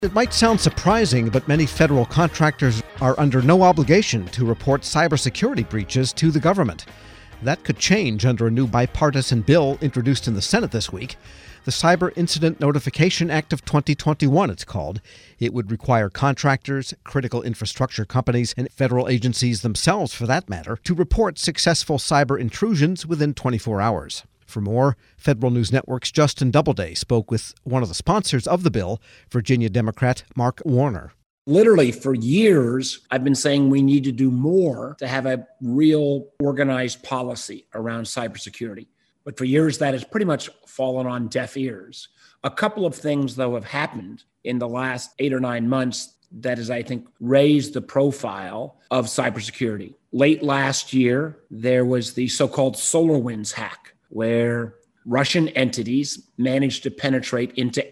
It might sound surprising, but many federal contractors are under no obligation to report cybersecurity breaches to the government. That could change under a new bipartisan bill introduced in the Senate this week. The Cyber Incident Notification Act of 2021, it's called. It would require contractors, critical infrastructure companies, and federal agencies themselves, for that matter, to report successful cyber intrusions within 24 hours. For more, Federal News Network's Justin Doubleday spoke with one of the sponsors of the bill, Virginia Democrat Mark Warner. Literally for years, I've been saying we need to do more to have a real organized policy around cybersecurity. But for years, that has pretty much fallen on deaf ears. A couple of things, though, have happened in the last 8 or 9 months that has, I think, raised the profile of cybersecurity. Late last year, there was the so-called SolarWinds hack, where Russian entities managed to penetrate into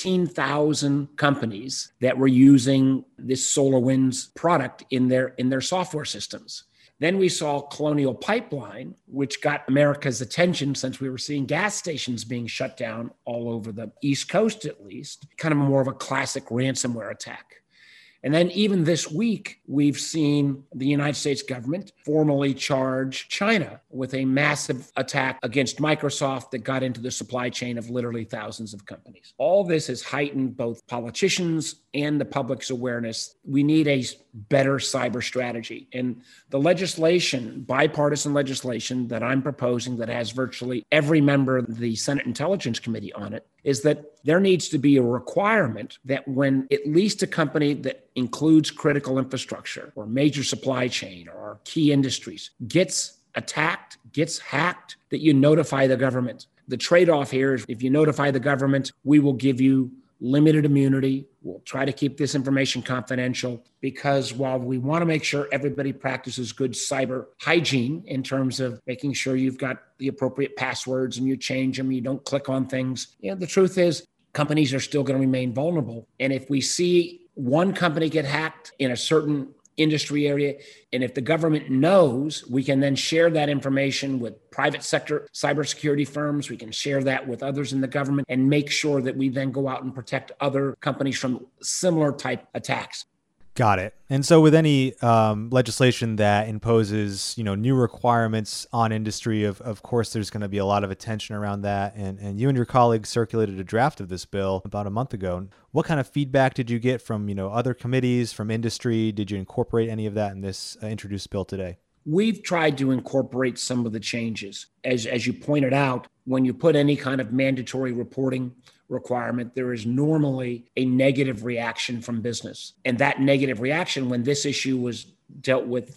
18,000 companies that were using this SolarWinds product in their software systems. Then we saw Colonial Pipeline, which got America's attention since we were seeing gas stations being shut down all over the East Coast, at least, kind of more of a classic ransomware attack. And then even this week, we've seen the United States government formally charge China with a massive attack against Microsoft that got into the supply chain of literally thousands of companies. All this has heightened both politicians and the public's awareness. We need a better cyber strategy. And the legislation, bipartisan legislation that I'm proposing that has virtually every member of the Senate Intelligence Committee on it, is that there needs to be a requirement that when at least a company that includes critical infrastructure or major supply chain or key industries gets attacked, gets hacked, that you notify the government. The trade-off here is if you notify the government, we will give you limited immunity. We'll try to keep this information confidential because while we want to make sure everybody practices good cyber hygiene in terms of making sure you've got the appropriate passwords and you change them, you don't click on things, the truth is companies are still going to remain vulnerable. And if we see one company get hacked in a certain industry area, and if the government knows, we can then share that information with private sector cybersecurity firms. We can share that with others in the government and make sure that we then go out and protect other companies from similar type attacks. Got it. And so with any legislation that imposes, new requirements on industry, of course, there's going to be a lot of attention around that. And you and your colleagues circulated a draft of this bill about a month ago. What kind of feedback did you get from, other committees, from industry? Did you incorporate any of that in this introduced bill today? We've tried to incorporate some of the changes. As you pointed out, when you put any kind of mandatory reporting requirement, there is normally a negative reaction from business. And that negative reaction, when this issue was dealt with,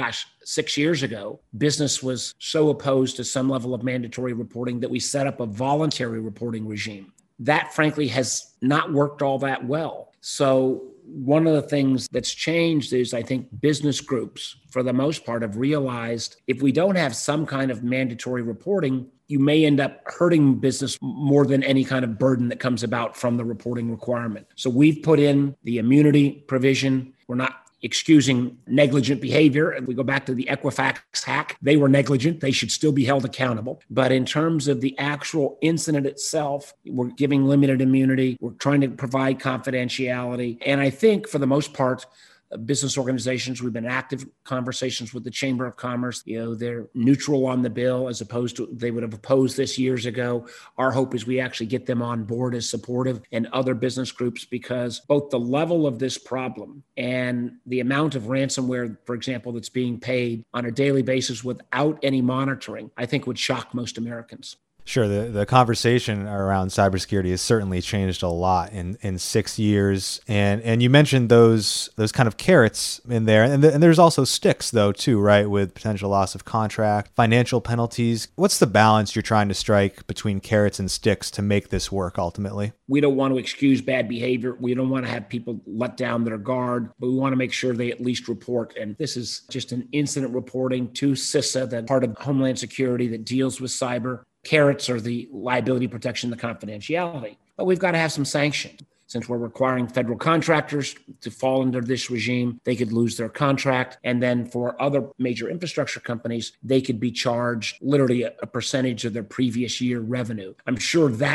6 years ago, business was so opposed to some level of mandatory reporting that we set up a voluntary reporting regime. That, frankly, has not worked all that well. So one of the things that's changed is I think business groups, for the most part, have realized if we don't have some kind of mandatory reporting, you may end up hurting business more than any kind of burden that comes about from the reporting requirement. So we've put in the immunity provision. We're not excusing negligent behavior. And we go back to the Equifax hack. They were negligent. They should still be held accountable. But in terms of the actual incident itself, we're giving limited immunity. We're trying to provide confidentiality. And I think for the most part, business organizations, we've been in active conversations with the Chamber of Commerce. They're neutral on the bill as opposed to they would have opposed this years ago. Our hope is we actually get them on board as supportive and other business groups because both the level of this problem and the amount of ransomware, for example, that's being paid on a daily basis without any monitoring, I think would shock most Americans. Sure. The conversation around cybersecurity has certainly changed a lot in 6 years. And you mentioned those kind of carrots in there. And there's also sticks, though, too, right, with potential loss of contract, financial penalties. What's the balance you're trying to strike between carrots and sticks to make this work ultimately? We don't want to excuse bad behavior. We don't want to have people let down their guard, but we want to make sure they at least report. And this is just an incident reporting to CISA, that part of Homeland Security that deals with cyber. Carrots are the liability protection, the confidentiality. But we've got to have some sanction. Since we're requiring federal contractors to fall under this regime, they could lose their contract. And then for other major infrastructure companies, they could be charged literally a percentage of their previous year revenue. I'm sure that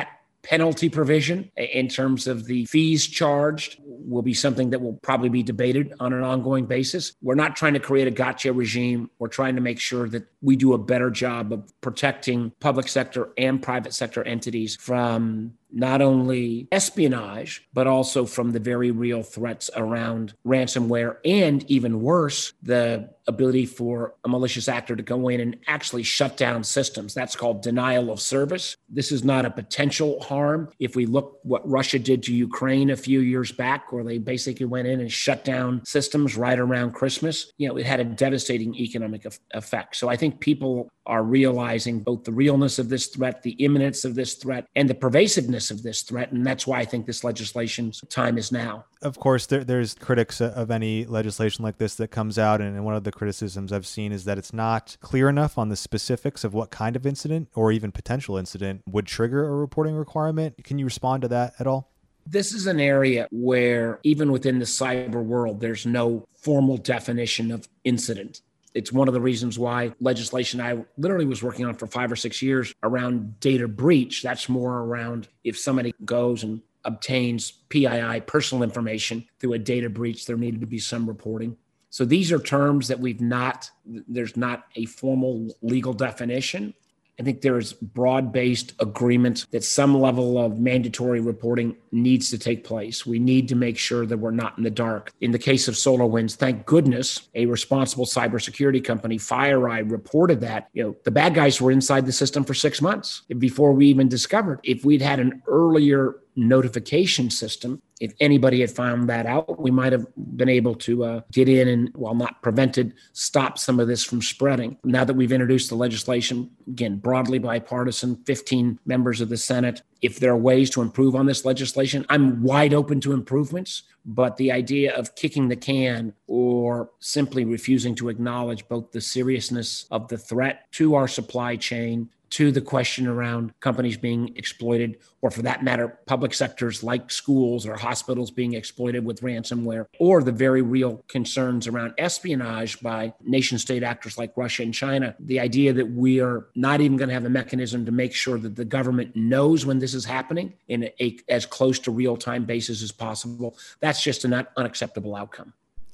penalty provision in terms of the fees charged will be something that will probably be debated on an ongoing basis. We're not trying to create a gotcha regime. We're trying to make sure that we do a better job of protecting public sector and private sector entities from not only espionage, but also from the very real threats around ransomware, and even worse, the ability for a malicious actor to go in and actually shut down systems. That's called denial of service. This is not a potential harm. If we look what Russia did to Ukraine a few years back, where they basically went in and shut down systems right around Christmas, it had a devastating economic effect. So I think people are realizing both the realness of this threat, the imminence of this threat, and the pervasiveness of this threat. And that's why I think this legislation's time is now. Of course, there's critics of any legislation like this that comes out. And one of the criticisms I've seen is that it's not clear enough on the specifics of what kind of incident or even potential incident would trigger a reporting requirement. Can you respond to that at all? This is an area where even within the cyber world, there's no formal definition of incident. It's one of the reasons why legislation I literally was working on for 5 or 6 years around data breach. That's more around if somebody goes and obtains PII, personal information, through a data breach, there needed to be some reporting. So these are terms that there's not a formal legal definition. I think there is broad-based agreement that some level of mandatory reporting needs to take place. We need to make sure that we're not in the dark. In the case of SolarWinds, thank goodness, a responsible cybersecurity company, FireEye, reported that the bad guys were inside the system for 6 months before we even discovered. If we'd had an earlier notification system, if anybody had found that out, we might have been able to get in and, while not prevented, stop some of this from spreading. Now that we've introduced the legislation, again, broadly bipartisan, 15 members of the Senate, if there are ways to improve on this legislation, I'm wide open to improvements. But the idea of kicking the can or simply refusing to acknowledge both the seriousness of the threat to our supply chain, to the question around companies being exploited, or for that matter, public sectors like schools or hospitals being exploited with ransomware, or the very real concerns around espionage by nation-state actors like Russia and China. The idea that we are not even going to have a mechanism to make sure that the government knows when this is happening in a as close to real-time basis as possible, that's just an unacceptable outcome.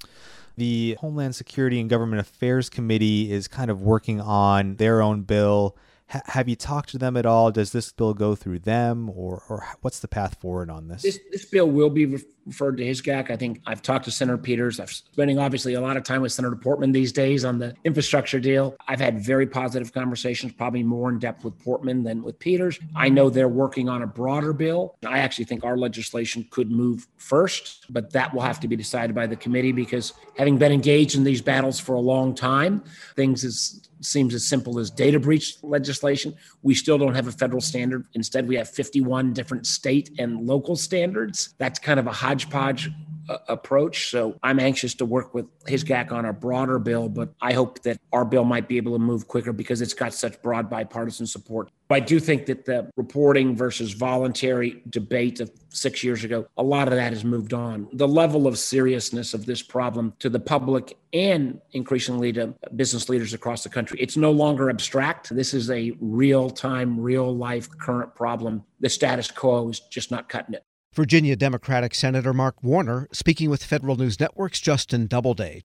The Homeland Security and Government Affairs Committee is kind of working on their own bill. Have you talked to them at all? Does this bill go through them, or what's the path forward on this? This bill will be referred to HISGAC. I think I've talked to Senator Peters. I'm spending obviously a lot of time with Senator Portman these days on the infrastructure deal. I've had very positive conversations, probably more in depth with Portman than with Peters. I know they're working on a broader bill. I actually think our legislation could move first, but that will have to be decided by the committee, because having been engaged in these battles for a long time, seems as simple as data breach legislation. We still don't have a federal standard. Instead, we have 51 different state and local standards. That's kind of a hodgepodge approach. So I'm anxious to work with HISGAC on a broader bill, but I hope that our bill might be able to move quicker because it's got such broad bipartisan support. I do think that the reporting versus voluntary debate of 6 years ago, a lot of that has moved on. The level of seriousness of this problem to the public and increasingly to business leaders across the country, it's no longer abstract. This is a real-time, real-life, current problem. The status quo is just not cutting it. Virginia Democratic Senator Mark Warner speaking with Federal News Network's Justin Doubleday.